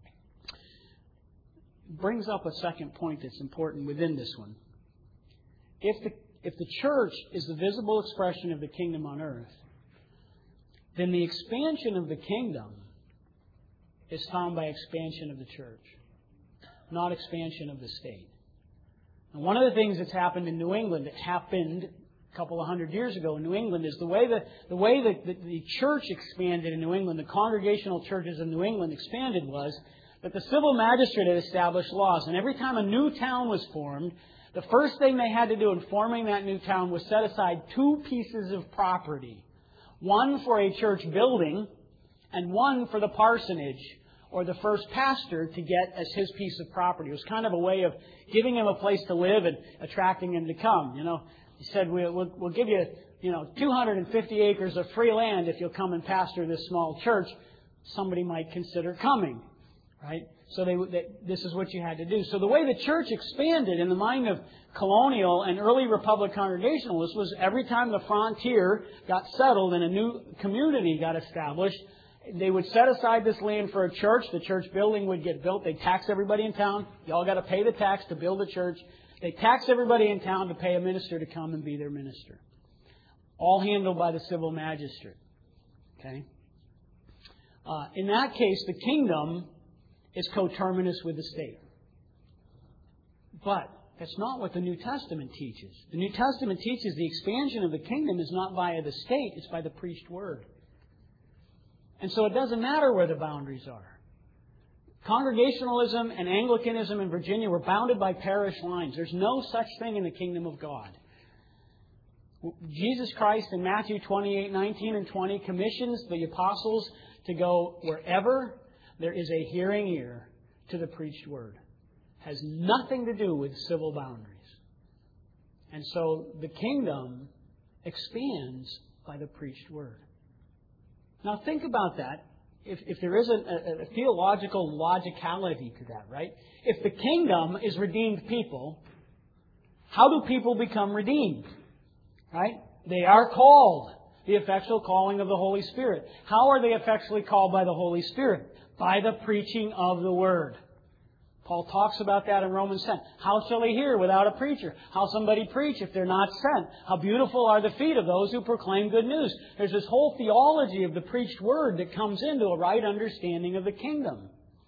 Brings up a second point that's important within this one. If the if the church is the visible expression of the kingdom on earth, then the expansion of the kingdom is found by expansion of the church, not expansion of the state. And one of the things that's happened in New England, that happened a couple of hundred years ago in New England, is the way that the way that the, the church expanded in New England, the congregational churches in New England expanded, was that the civil magistrate had established laws. And every time a new town was formed, the first thing they had to do in forming that new town was set aside two pieces of property. One for a church building and one for the parsonage or the first pastor to get as his piece of property. It was kind of a way of giving him a place to live and attracting him to come. You know, he said, we'll, we'll, we'll give you, you know, two hundred fifty acres of free land if you'll come and pastor this small church. Somebody might consider coming, right? So they, they, this is what you had to do. So the way the church expanded in the mind of colonial and early Republic Congregationalists was every time the frontier got settled and a new community got established, they would set aside this land for a church. The church building would get built. They'd tax everybody in town. You all got to pay the tax to build a church. They tax everybody in town to pay a minister to come and be their minister. All handled by the civil magistrate. Okay? Uh, in that case, the kingdom is coterminous with the state. But that's not what the New Testament teaches. The New Testament teaches the expansion of the kingdom is not via the state, it's by the preached word. And so it doesn't matter where the boundaries are. Congregationalism and Anglicanism in Virginia were bounded by parish lines. There's no such thing in the kingdom of God. Jesus Christ in Matthew twenty-eight, nineteen and twenty commissions the apostles to go wherever there is a hearing ear to the preached word. Has nothing to do with civil boundaries. And so the kingdom expands by the preached word. Now think about that. If, if there is a, a, a theological logicality to that, right? If the kingdom is redeemed people, how do people become redeemed? Right? They are called. The effectual calling of the Holy Spirit. How are they effectually called by the Holy Spirit? By the preaching of the Word. Paul talks about that in Romans ten. How shall they hear without a preacher? How somebody preach if they're not sent? How beautiful are the feet of those who proclaim good news? There's this whole theology of the preached Word that comes into a right understanding of the kingdom.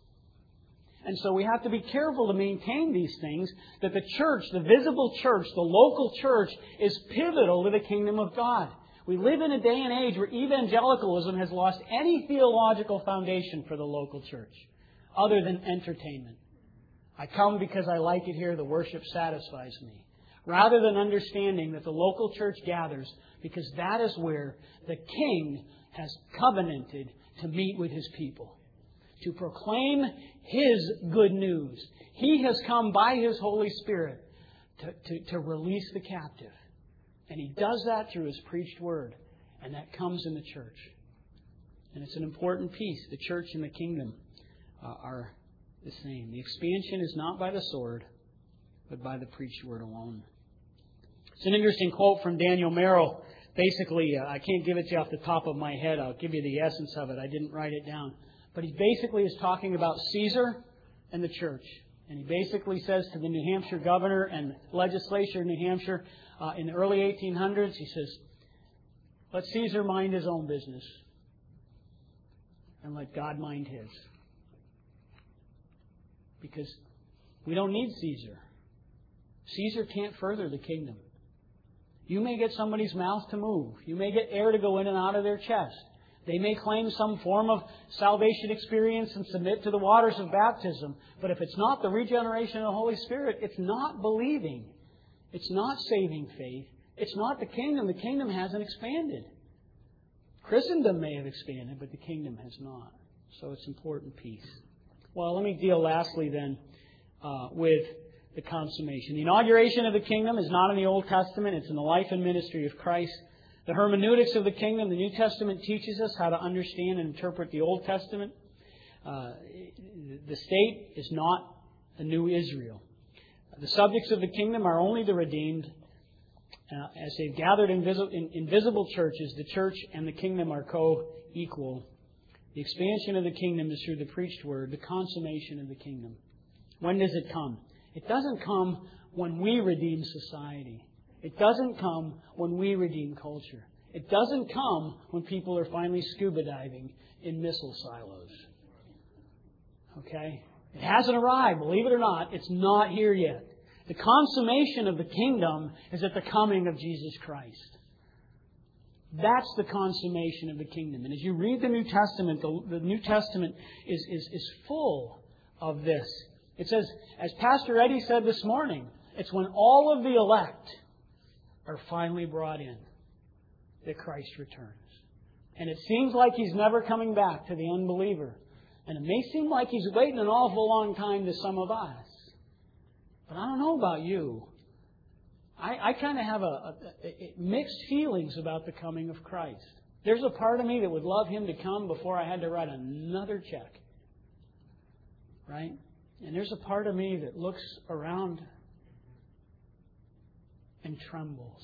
And so we have to be careful to maintain these things, that the church, the visible church, the local church, is pivotal to the kingdom of God. We live in a day and age where evangelicalism has lost any theological foundation for the local church, other than entertainment. I come because I like it here, the worship satisfies me. Rather than understanding that the local church gathers because that is where the King has covenanted to meet with His people, to proclaim His good news. He has come by His Holy Spirit to, to, to release the captive. And He does that through His preached word. And that comes in the church. And it's an important piece. The church and the kingdom uh, are the same. The expansion is not by the sword, but by the preached word alone. It's an interesting quote from Daniel Merrill. Basically, uh, I can't give it to you off the top of my head. I'll give you the essence of it. I didn't write it down. But he basically is talking about Caesar and the church. And he basically says to the New Hampshire governor and legislature in New Hampshire, Uh, in the early eighteen hundreds, he says, let Caesar mind his own business and let God mind His. Because we don't need Caesar. Caesar can't further the kingdom. You may get somebody's mouth to move. You may get air to go in and out of their chest. They may claim some form of salvation experience and submit to the waters of baptism. But if it's not the regeneration of the Holy Spirit, it's not believing. It's not saving faith. It's not the kingdom. The kingdom hasn't expanded. Christendom may have expanded, but the kingdom has not. So it's an important piece. Well, let me deal lastly then uh, with the consummation. The inauguration of the kingdom is not in the Old Testament. It's in the life and ministry of Christ. The hermeneutics of the kingdom, the New Testament teaches us how to understand and interpret the Old Testament. Uh, the state is not a new Israel. The subjects of the kingdom are only the redeemed. Uh, as they've gathered in, visi- in invisible churches, the church and the kingdom are co-equal. The expansion of the kingdom is through the preached word, the consummation of the kingdom. When does it come? It doesn't come when we redeem society. It doesn't come when we redeem culture. It doesn't come when people are finally scuba diving in missile silos. Okay? It hasn't arrived, believe it or not. It's not here yet. The consummation of the kingdom is at the coming of Jesus Christ. That's the consummation of the kingdom. And as you read the New Testament, the, the New Testament is, is, is full of this. It says, as Pastor Eddie said this morning, it's when all of the elect are finally brought in that Christ returns. And it seems like He's never coming back to the unbeliever. And it may seem like He's waiting an awful long time to some of us. But I don't know about you. I, I kind of have a, a, a mixed feelings about the coming of Christ. There's a part of me that would love Him to come before I had to write another check. Right? And there's a part of me that looks around and trembles.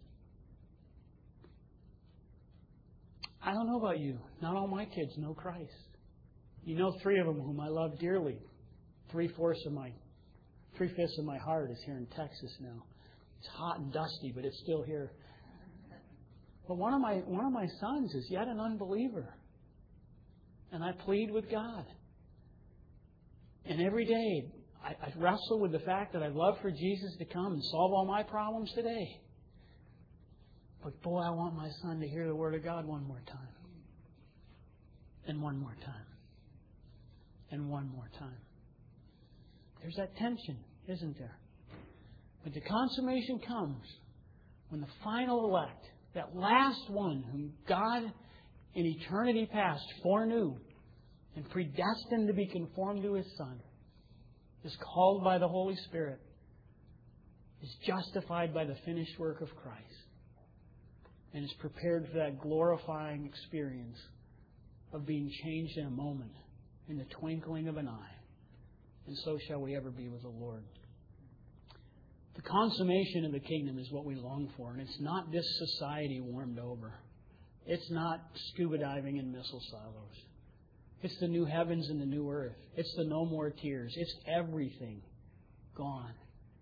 I don't know about you. Not all my kids know Christ. You know three of them whom I love dearly. Three-fourths of my, three-fifths of my heart is here in Texas now. It's hot and dusty, but it's still here. But one of my one of my sons is yet an unbeliever. And I plead with God. And every day I, I wrestle with the fact that I'd love for Jesus to come and solve all my problems today. But boy, I want my son to hear the Word of God one more time. And one more time. And one more time. There's that tension, isn't there? But the consummation comes when the final elect, that last one whom God in eternity past foreknew and predestined to be conformed to His Son, is called by the Holy Spirit, is justified by the finished work of Christ, and is prepared for that glorifying experience of being changed in a moment, in the twinkling of an eye. And so shall we ever be with the Lord. The consummation of the kingdom is what we long for, and it's not this society warmed over. It's not scuba diving in missile silos. It's the new heavens and the new earth. It's the no more tears. It's everything gone.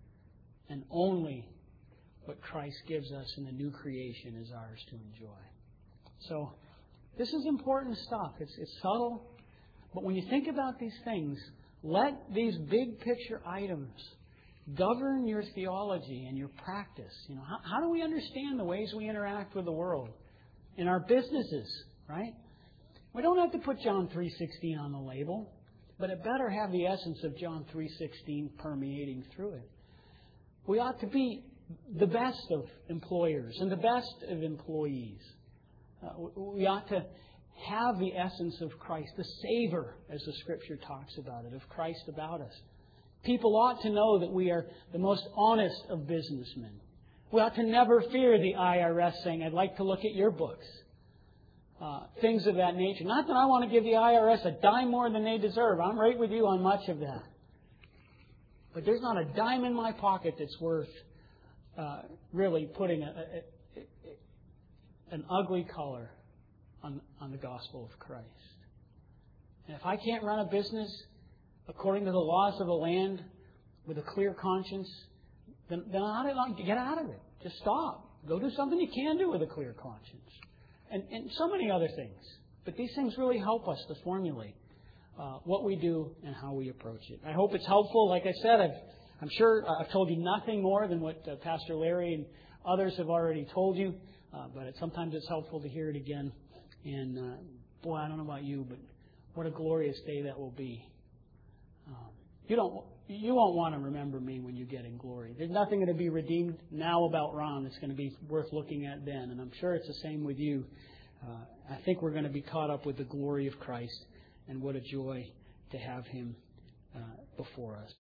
And only what Christ gives us in the new creation is ours to enjoy. So, this is important stuff. It's, it's subtle. But when you think about these things, let these big picture items govern your theology and your practice. You know, how, how do we understand the ways we interact with the world? In our businesses, right? We don't have to put John three sixteen on the label, but it better have the essence of John three sixteen permeating through it. We ought to be the best of employers and the best of employees. Uh, we ought to have the essence of Christ, the savor, as the Scripture talks about it, of Christ about us. People ought to know that we are the most honest of businessmen. We ought to never fear the I R S saying, I'd like to look at your books. Uh, things of that nature. Not that I want to give the I R S a dime more than they deserve. I'm right with you on much of that. But there's not a dime in my pocket that's worth uh, really putting a, a, a, an ugly color on, on the gospel of Christ. And if I can't run a business according to the laws of the land with a clear conscience, then, then I ought to get out of it. Just stop. Go do something you can do with a clear conscience. And, and so many other things. But these things really help us to formulate uh, what we do and how we approach it. I hope it's helpful. Like I said, I've, I'm sure I've told you nothing more than what uh, Pastor Larry and others have already told you. Uh, but it, sometimes it's helpful to hear it again. And uh, boy, I don't know about you, but what a glorious day that will be. Um, you don't. You won't want to remember me when you get in glory. There's nothing going to be redeemed now about Ron that's going to be worth looking at then. And I'm sure it's the same with you. Uh, I think we're going to be caught up with the glory of Christ. And what a joy to have Him uh, before us.